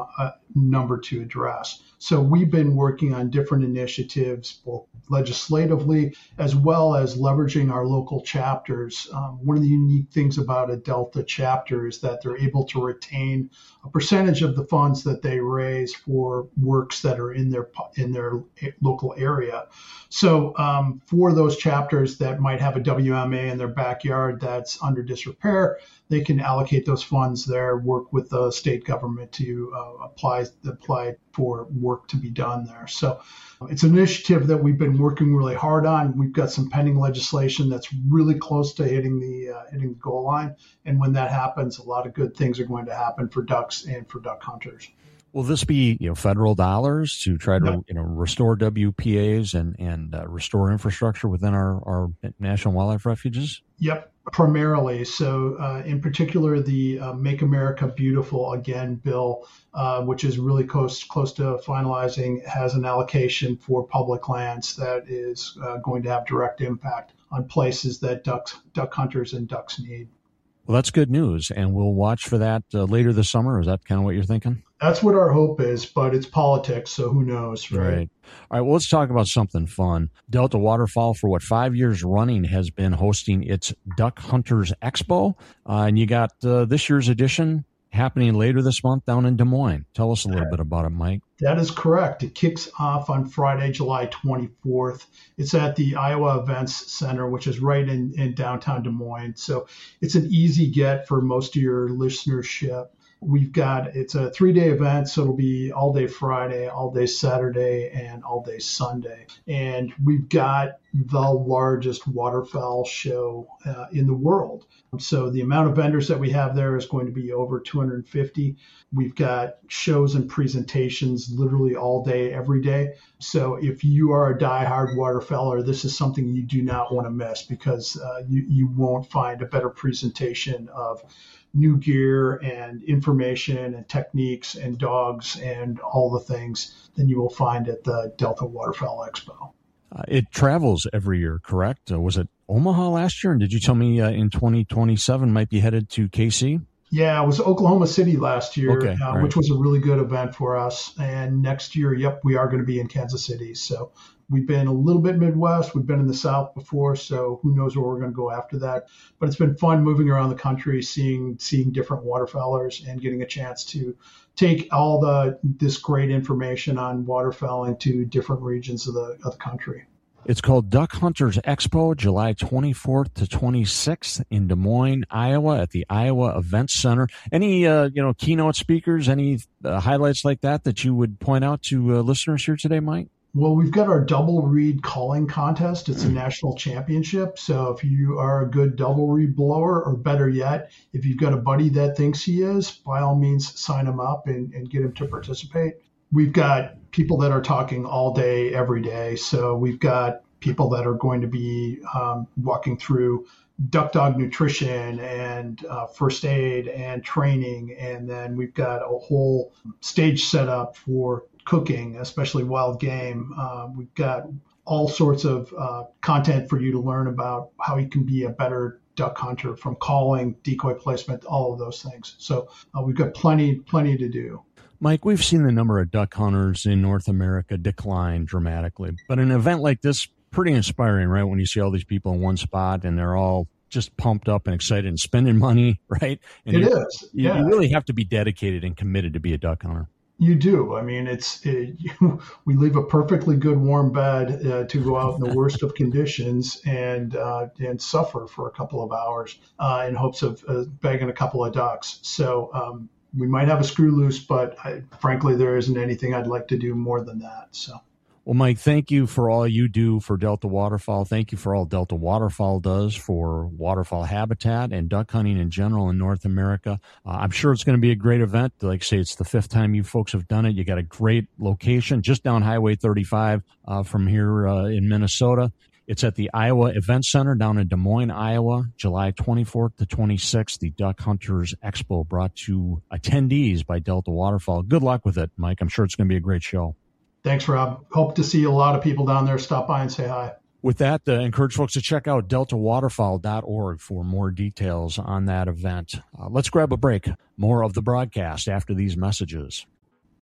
number to address. So we've been working on different initiatives, both legislatively as well as leveraging our local chapters. Um, one of the unique things about a Delta chapter is that they're able to retain a percentage of the funds that they raise for works that are in their in their local area. So um, for those chapters that might have a W M A in their backyard that's under disrepair, they can allocate those funds there, work with the state government to uh, apply apply for work to be done there. So it's an initiative that we've been working really hard on. We've got some pending legislation that's really close to hitting the uh, hitting the goal line. And when that happens, a lot of good things are going to happen for ducks and for duck hunters. Will this be, you know, federal dollars to try to, Yep. you know, restore W P As and, and uh, restore infrastructure within our, our national wildlife refuges? Yep, primarily. So uh, in particular, the uh, Make America Beautiful Again bill, uh, which is really close, close to finalizing, has an allocation for public lands that is uh, going to have direct impact on places that ducks, duck hunters and ducks need. Well, that's good news, and we'll watch for that uh, later this summer. Is that kind of what you're thinking? That's what our hope is, but it's politics, so who knows, right? Right. All right, well, let's talk about something fun. Delta Waterfowl, for what, five years running, has been hosting its Duck Hunters Expo, uh, and you got uh, this year's edition happening later this month down in Des Moines. Tell us a little bit about it, Mike. That is correct. It kicks off on Friday, July twenty-fourth. It's at the Iowa Events Center, which is right in, in downtown Des Moines. So it's an easy get for most of your listenership. We've got, it's a three-day event, so it'll be all day Friday, all day Saturday, and all day Sunday. And we've got the largest waterfowl show uh, in the world. So the amount of vendors that we have there is going to be over two hundred fifty. We've got shows and presentations literally all day, every day. So if you are a diehard waterfowler, this is something you do not want to miss, because uh, you, you won't find a better presentation of new gear and information and techniques and dogs and all the things than you will find at the Delta Waterfowl Expo. Uh, it travels every year, correct? Uh, was it Omaha last year? And did you tell me uh, in twenty twenty-seven might be headed to K C? Yeah, it was Oklahoma City last year, Okay, uh, right. which was a really good event for us. And next year, yep, we are going to be in Kansas City. So we've been a little bit Midwest. We've been in the South before, so who knows where we're going to go after that. But it's been fun moving around the country, seeing seeing different waterfowlers and getting a chance to take all the this great information on waterfowling to different regions of the of the country. It's called Duck Hunters Expo, July twenty-fourth to twenty-sixth in Des Moines, Iowa, at the Iowa Events Center. Any, uh, you know, keynote speakers, any uh, highlights like that that you would point out to uh, listeners here today, Mike? Well, we've got our double reed calling contest. It's a national championship. So if you are a good double reed blower, or better yet, if you've got a buddy that thinks he is, by all means, sign him up and, and get him to participate. We've got people that are talking all day, every day. So we've got people that are going to be um, walking through duck dog nutrition and uh, first aid and training. And then we've got a whole stage set up for cooking, especially wild game. Uh, we've got all sorts of uh, content for you to learn about how you can be a better duck hunter, from calling, decoy placement, all of those things. So uh, we've got plenty, plenty to do. Mike, we've seen the number of duck hunters in North America decline dramatically, but an event like this, pretty inspiring, right? When you see all these people in one spot and they're all just pumped up and excited and spending money, right? And It you, is, You, yeah. you really have to be dedicated and committed to be a duck hunter. You do. I mean, it's it, you, we leave a perfectly good warm bed uh, to go out in the worst of conditions and uh, and suffer for a couple of hours uh, in hopes of uh, bagging a couple of ducks. So um, we might have a screw loose, but I, frankly, there isn't anything I'd like to do more than that. So. Well, Mike, thank you for all you do for Delta Waterfowl. Thank you for all Delta Waterfowl does for waterfowl habitat and duck hunting in general in North America. Uh, I'm sure it's going to be a great event. Like I say, it's the fifth time you folks have done it. You got a great location just down Highway thirty-five uh, from here uh, in Minnesota. It's at the Iowa Event Center down in Des Moines, Iowa, July twenty-fourth to twenty-sixth, the Duck Hunters Expo, brought to attendees by Delta Waterfowl. Good luck with it, Mike. I'm sure it's going to be a great show. Thanks, Rob. Hope to see a lot of people down there. Stop by and say hi. With that, uh, encourage folks to check out delta waterfowl dot org for more details on that event. Uh, let's grab a break. More of the broadcast after these messages.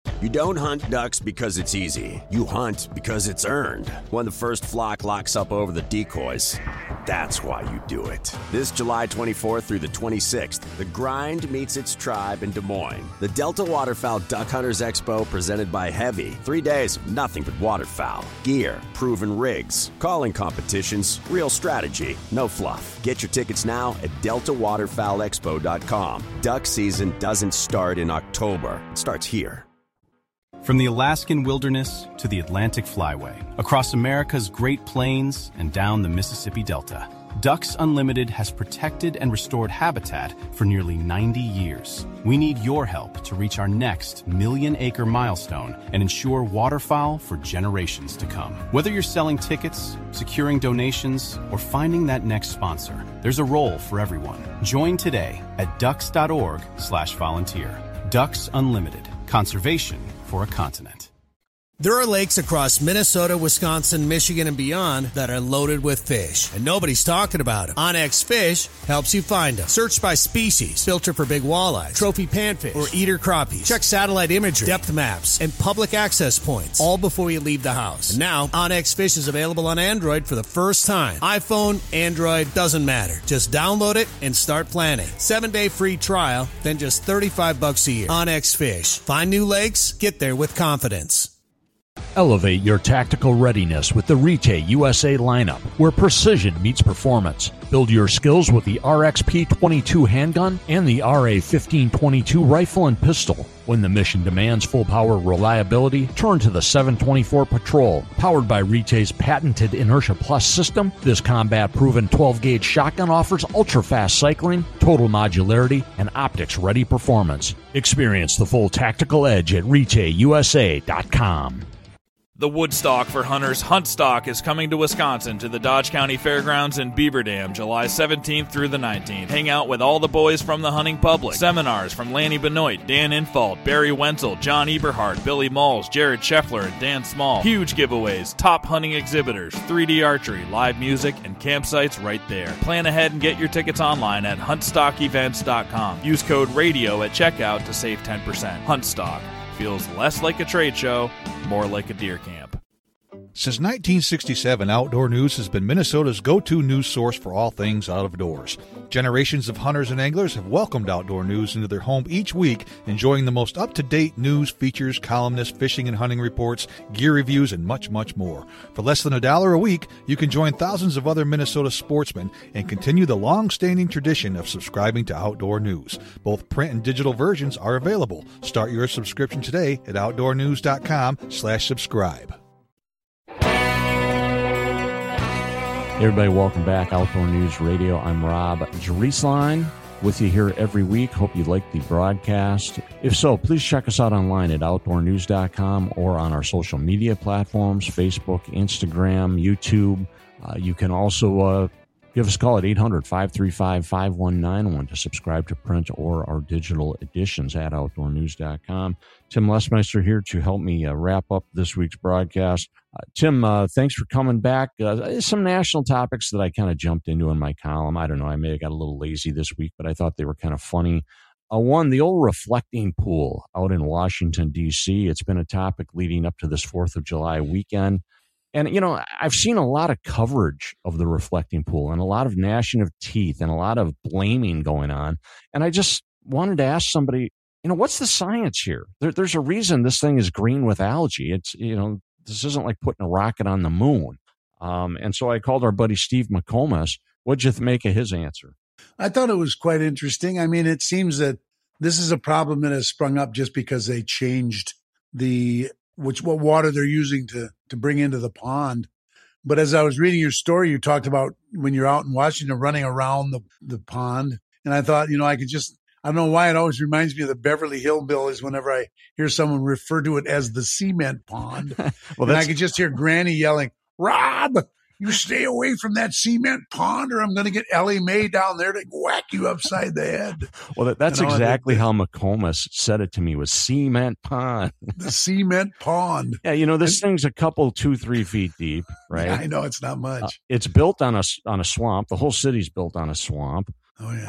You don't hunt ducks because it's easy. You hunt because it's earned. When the first flock locks up over the decoys, that's why you do it. This July twenty-fourth through the twenty-sixth, the grind meets its tribe in Des Moines. The Delta Waterfowl Duck Hunters Expo presented by Heavy. Three days of nothing but waterfowl. Gear, proven rigs, calling competitions, real strategy, no fluff. Get your tickets now at delta waterfowl expo dot com. Duck season doesn't start in October. It starts here. From the Alaskan wilderness to the Atlantic flyway, across America's Great Plains and down the Mississippi Delta, Ducks Unlimited has protected and restored habitat for nearly ninety years. We need your help to reach our next million-acre milestone and ensure waterfowl for generations to come. Whether you're selling tickets, securing donations, or finding that next sponsor, there's a role for everyone. Join today at ducks dot org slash volunteer. Ducks Unlimited. Conservation for a continent. There are lakes across Minnesota, Wisconsin, Michigan, and beyond that are loaded with fish, and nobody's talking about them. OnX Fish helps you find them. Search by species, filter for big walleyes, trophy panfish, or eater crappies. Check satellite imagery, depth maps, and public access points, all before you leave the house. And now, OnX Fish is available on Android for the first time. iPhone, Android, doesn't matter. Just download it and start planning. Seven-day free trial, then just thirty-five bucks a year. OnX Fish. Find new lakes, get there with confidence. Elevate your tactical readiness with the Rite U S A lineup, where precision meets performance. Build your skills with the R X P twenty-two handgun and the R A fifteen twenty-two rifle and pistol. When the mission demands full power reliability, turn to the seven twenty-four Patrol. Powered by Rite's patented Inertia Plus system, this combat-proven twelve gauge shotgun offers ultra-fast cycling, total modularity, and optics-ready performance. Experience the full tactical edge at rite u s a dot com. The Woodstock for Hunters Huntstock is coming to Wisconsin to the Dodge County Fairgrounds in Beaver Dam July seventeenth through the nineteenth. Hang out with all the boys from the hunting public. Seminars from Lanny Benoit, Dan Infalt, Barry Wenzel, John Eberhardt, Billy Malls, Jared Scheffler, and Dan Small. Huge giveaways, top hunting exhibitors, three D archery, live music, and campsites right there. Plan ahead and get your tickets online at hunt stock events dot com. Use code RADIO at checkout to save ten percent. Huntstock. Feels less like a trade show, more like a deer camp. Since nineteen sixty-seven, Outdoor News has been Minnesota's go-to news source for all things out of doors. Generations of hunters and anglers have welcomed Outdoor News into their home each week, enjoying the most up-to-date news, features, columnists, fishing and hunting reports, gear reviews, and much, much more. For less than a dollar a week, you can join thousands of other Minnesota sportsmen and continue the long-standing tradition of subscribing to Outdoor News. Both print and digital versions are available. Start your subscription today at outdoor news dot com slash subscribe. Hey everybody, welcome back. Outdoor News Radio. I'm Rob Drieslein with you here every week. Hope you like the broadcast. If so, please check us out online at outdoor news dot com or on our social media platforms, Facebook, Instagram, YouTube. Uh, you can also uh, give us a call at eight hundred, five three five, five one nine one to subscribe to print or our digital editions at outdoor news dot com. Tim Lesmeister here to help me uh, wrap up this week's broadcast. Uh, Tim, uh, thanks for coming back. Uh, some national topics that I kind of jumped into in my column. I don't know, I may have got a little lazy this week, but I thought they were kind of funny. Uh, one, the old reflecting pool out in Washington, D C. It's been a topic leading up to this fourth of July weekend. And, you know, I've seen a lot of coverage of the reflecting pool and a lot of gnashing of teeth and a lot of blaming going on. And I just wanted to ask somebody, you know, what's the science here? There, there's a reason this thing is green with algae. It's, you know, this isn't like putting a rocket on the moon. Um, and so I called our buddy Steve McComas. What'd you make of his answer? I thought it was quite interesting. I mean, it seems that this is a problem that has sprung up just because they changed the which what water they're using to to bring into the pond. But as I was reading your story, you talked about when you're out in Washington running around the, the pond. And I thought, you know, I could just, I don't know why it always reminds me of the Beverly Hillbillies whenever I hear someone refer to it as the cement pond. well, and I could just hear Granny yelling, Rob, you stay away from that cement pond or I'm going to get Ellie Mae down there to whack you upside the head. Well, that, that's you know, exactly how McComas said it to me, was cement pond. The cement pond. Yeah, you know, this and, thing's a couple, two, three feet deep, right? Yeah, I know, it's not much. Uh, it's built on a, on a swamp. The whole city's built on a swamp. Oh, yeah.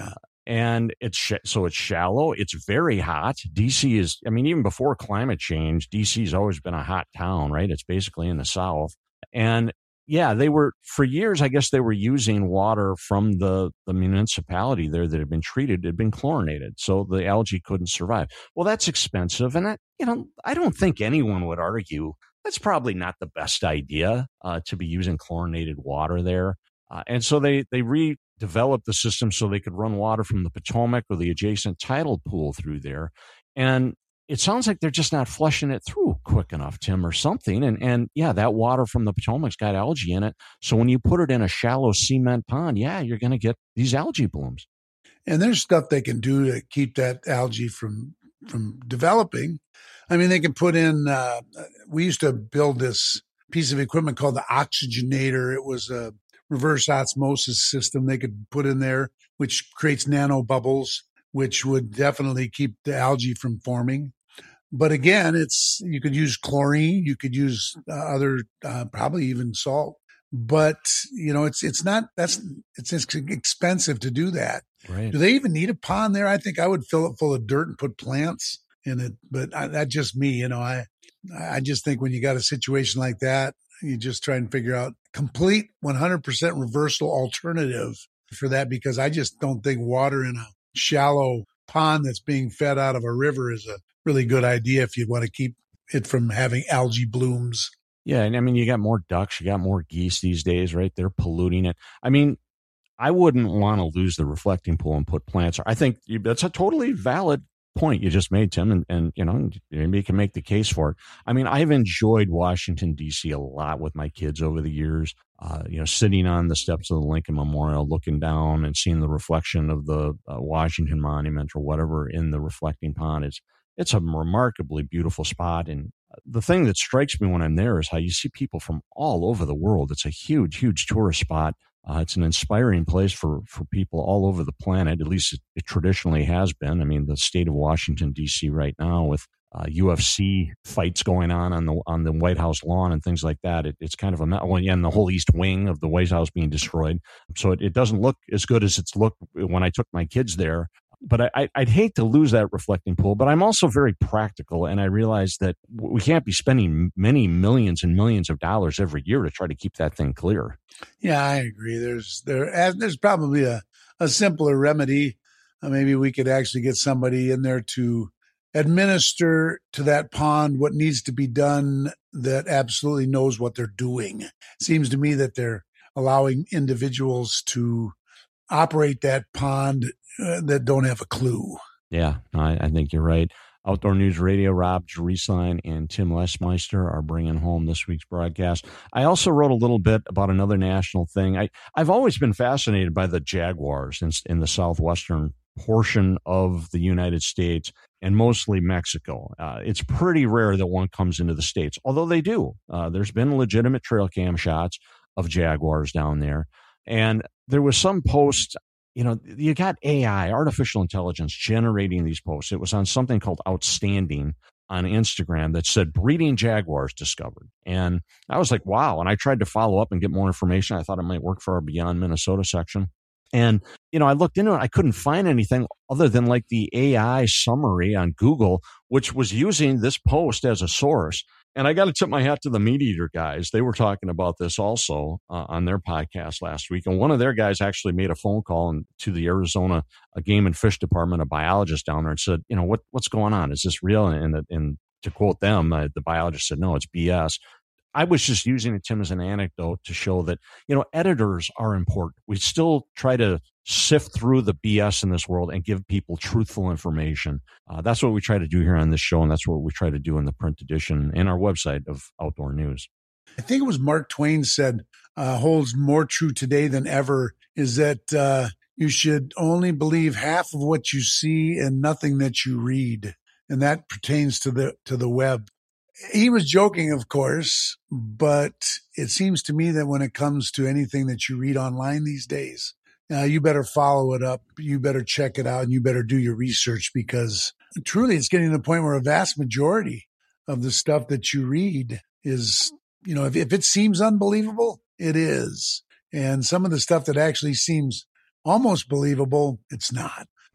And it's sh- so it's shallow. It's very hot. D C is, I mean, even before climate change, D C has always been a hot town, right? It's basically in the South. And yeah, they were, for years, I guess they were using water from the, the municipality there that had been treated, had been chlorinated. So the algae couldn't survive. Well, that's expensive. And, I, you know, I don't think anyone would argue that's probably not the best idea uh, to be using chlorinated water there. Uh, and so they, they redeveloped the system so they could run water from the Potomac or the adjacent tidal pool through there. And it sounds like they're just not flushing it through quick enough, Tim, or something. And, and yeah, that water from the Potomac's got algae in it. So when you put it in a shallow cement pond, yeah, you're going to get these algae blooms. And there's stuff they can do to keep that algae from, from developing. I mean, they can put in, uh, we used to build this piece of equipment called the oxygenator. It was a reverse osmosis system they could put in there, which creates nanobubbles, which would definitely keep the algae from forming. But again, it's, you could use chlorine, you could use uh, other, uh, probably even salt. But, you know, it's, it's not, that's, it's expensive to do that. Right. Do they even need a pond there? I think I would fill it full of dirt and put plants in it. But I, that's just me, you know, I, I just think when you got a situation like that, you just try and figure out complete one hundred percent reversal alternative for that, because I just don't think water in a shallow pond that's being fed out of a river is a really good idea if you want to keep it from having algae blooms. Yeah. And I mean, you got more ducks, you got more geese these days, right? They're polluting it. I mean, I wouldn't want to lose the reflecting pool and put plants. I think that's a totally valid point you just made, Tim, and, and you know, maybe you can make the case for it. I mean, I've enjoyed Washington, D C a lot with my kids over the years, uh, you know, sitting on the steps of the Lincoln Memorial, looking down and seeing the reflection of the uh, Washington Monument or whatever in the reflecting pond. It's, it's a remarkably beautiful spot. And the thing that strikes me when I'm there is how you see people from all over the world. It's a huge, huge tourist spot. Uh, it's an inspiring place for, for people all over the planet. At least it, it traditionally has been. I mean, the state of Washington, D C right now with uh, U F C fights going on on the on the White House lawn and things like that. It, it's kind of a, well, yeah, and the whole East Wing of the White House being destroyed. So it, it doesn't look as good as it's looked when I took my kids there. But I, I'd hate to lose that reflecting pool. But I'm also very practical, and I realize that we can't be spending many millions and millions of dollars every year to try to keep that thing clear. Yeah, I agree. There's there there's probably a, a simpler remedy. Uh, maybe we could actually get somebody in there to administer to that pond what needs to be done that absolutely knows what they're doing. It seems to me that they're allowing individuals to operate that pond uh, that don't have a clue. Yeah, I, I think you're right. Outdoor News Radio, Rob Drieslein and Tim Lesmeister are bringing home this week's broadcast. I also wrote a little bit about another national thing. I, I've always been fascinated by the jaguars in, in the southwestern portion of the United States and mostly Mexico. Uh, it's pretty rare that one comes into the States, although they do. Uh, there's been legitimate trail cam shots of jaguars down there. And there was some post, you know, you got A I, artificial intelligence, generating these posts. It was on something called Outstanding on Instagram that said breeding jaguars discovered. And I was like, wow. And I tried to follow up and get more information. I thought it might work for our Beyond Minnesota section. And, you know, I looked into it. I couldn't find anything other than like the A I summary on Google, which was using this post as a source. And I got to tip my hat to the Meat Eater guys. They were talking about this also uh, on their podcast last week. And one of their guys actually made a phone call and, to the Arizona uh, Game and Fish Department, a biologist down there, and said, you know, what what's going on? Is this real? And, and, and to quote them, uh, the biologist said, no, it's B S. I was just using it, Tim, as an anecdote to show that, you know, editors are important. We still try to sift through the B S in this world and give people truthful information. Uh, that's what we try to do here on this show, and that's what we try to do in the print edition and our website of Outdoor News. I think it was Mark Twain said, uh, holds more true today than ever, is that uh, you should only believe half of what you see and nothing that you read. And that pertains to the to the web. He was joking, of course, but it seems to me that when it comes to anything that you read online these days, uh, you better follow it up. You better check it out, and you better do your research, because truly it's getting to the point where a vast majority of the stuff that you read is, you know, if, if it seems unbelievable, it is. And some of the stuff that actually seems almost believable, it's not.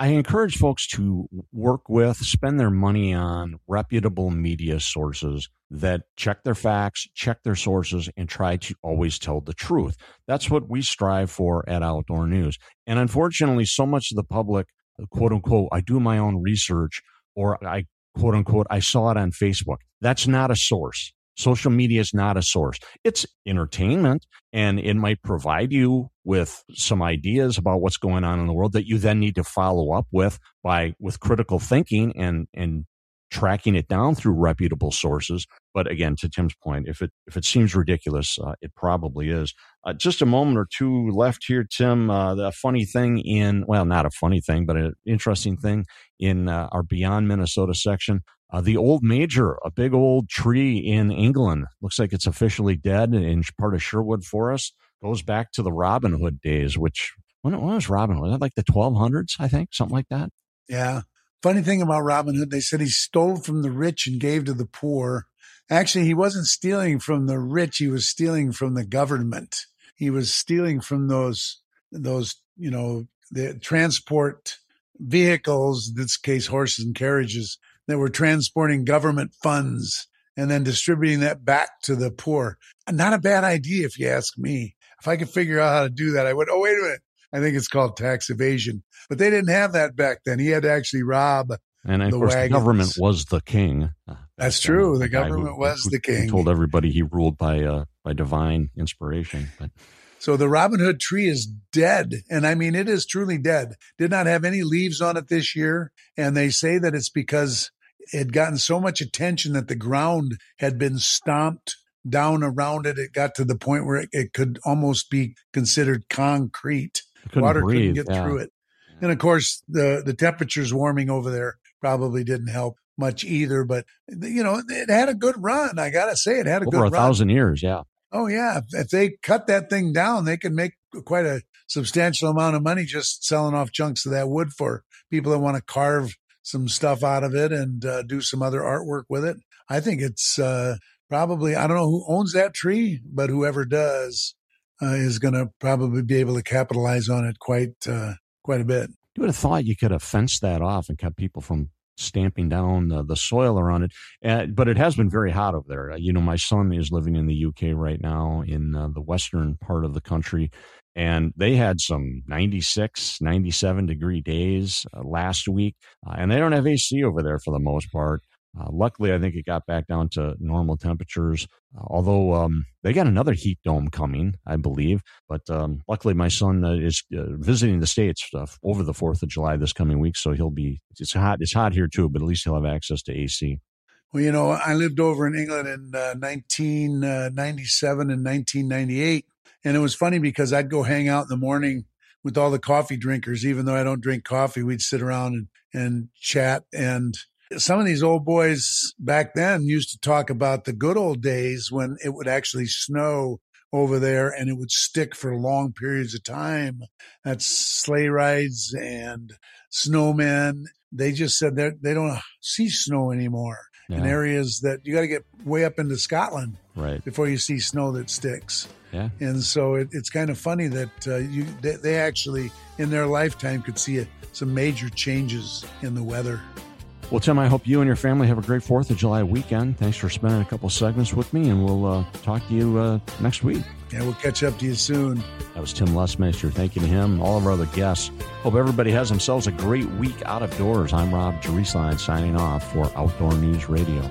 I encourage folks to work with, spend their money on reputable media sources that check their facts, check their sources, and try to always tell the truth. That's what we strive for at Outdoor News. And unfortunately, so much of the public, quote unquote, I do my own research, or I, quote unquote, I saw it on Facebook. That's not a source. Social media is not a source. It's entertainment, and it might provide you with some ideas about what's going on in the world that you then need to follow up with by with critical thinking and and tracking it down through reputable sources. But again, to Tim's point, if it if it seems ridiculous, uh, it probably is. Uh, just a moment or two left here, Tim. Uh, the funny thing in, well, not a funny thing, but an interesting thing in uh, our Beyond Minnesota section. Uh, the old major, a big old tree in England, looks like it's officially dead in part of Sherwood Forest. Goes back to the Robin Hood days, which, when, when was Robin Hood? Was that like the twelve hundreds, I think? Something like that? Yeah. Funny thing about Robin Hood, they said he stole from the rich and gave to the poor. Actually, he wasn't stealing from the rich. He was stealing from the government. He was stealing from those, those you know, the transport vehicles, in this case, horses and carriages, that were transporting government funds and then distributing that back to the poor. Not a bad idea, if you ask me. If I could figure out how to do that, I would. Oh, wait a minute. I think it's called tax evasion. But they didn't have that back then. He had to actually rob And of the course, wagons. the government was the king. That's true. The, the government who, was who, the king. He told everybody he ruled by uh, by divine inspiration. But So the Robin Hood tree is dead. And I mean, it is truly dead. Did not have any leaves on it this year. And they say that it's because it had gotten so much attention that the ground had been stomped down around it. It got to the point where it, it could almost be considered concrete. couldn't Water breathe, couldn't get yeah. through it. And of course, the, the temperatures warming over there probably didn't help much either. But, you know, it had a good run. I got to say, it had a over good a run. thousand years, yeah. Oh, yeah. If they cut that thing down, they can make quite a substantial amount of money just selling off chunks of that wood for people that want to carve some stuff out of it and uh, do some other artwork with it. I think it's uh, probably, I don't know who owns that tree, but whoever does uh, is going to probably be able to capitalize on it quite, uh, quite a bit. You would have thought you could have fenced that off and kept people from stamping down uh, the soil around it. Uh, but it has been very hot over there. Uh, you know, my son is living in the U K right now in uh, the western part of the country. And they had some ninety-six, ninety-seven degree days uh, last week. Uh, and they don't have A C over there for the most part. Uh, luckily, I think it got back down to normal temperatures, uh, although um, they got another heat dome coming, I believe. But um, luckily, my son uh, is uh, visiting the States uh, over the fourth of July this coming week. So he'll be, it's hot, it's hot here too, but at least he'll have access to A C. Well, you know, I lived over in England in uh, nineteen ninety-seven and nineteen ninety-eight. And it was funny because I'd go hang out in the morning with all the coffee drinkers. Even though I don't drink coffee, we'd sit around and, and chat. And some of these old boys back then used to talk about the good old days when it would actually snow over there and it would stick for long periods of time. That's sleigh rides and snowmen. They just said that they don't see snow anymore Yeah. in areas that you got to get way up into Scotland Right. before you see snow that sticks. Yeah. And so it, it's kind of funny that uh, you they, they actually, in their lifetime, could see a, some major changes in the weather. Well, Tim, I hope you and your family have a great fourth of July weekend. Thanks for spending a couple segments with me, and we'll uh, talk to you uh, next week. Yeah, we'll catch up to you soon. That was Tim Lessmeister. Thank you to him, all of our other guests. Hope everybody has themselves a great week out of doors. I'm Rob Jerusalem signing off for Outdoor News Radio.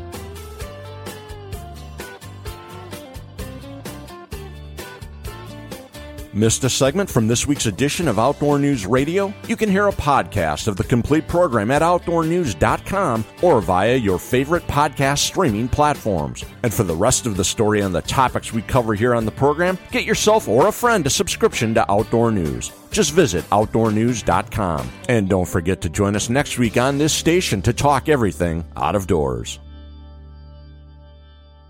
Missed a segment from this week's edition of Outdoor News Radio? You can hear a podcast of the complete program at outdoor news dot com or via your favorite podcast streaming platforms. And for the rest of the story on the topics we cover here on the program, get yourself or a friend a subscription to Outdoor News. Just visit outdoor news dot com. And don't forget to join us next week on this station to talk everything out of doors.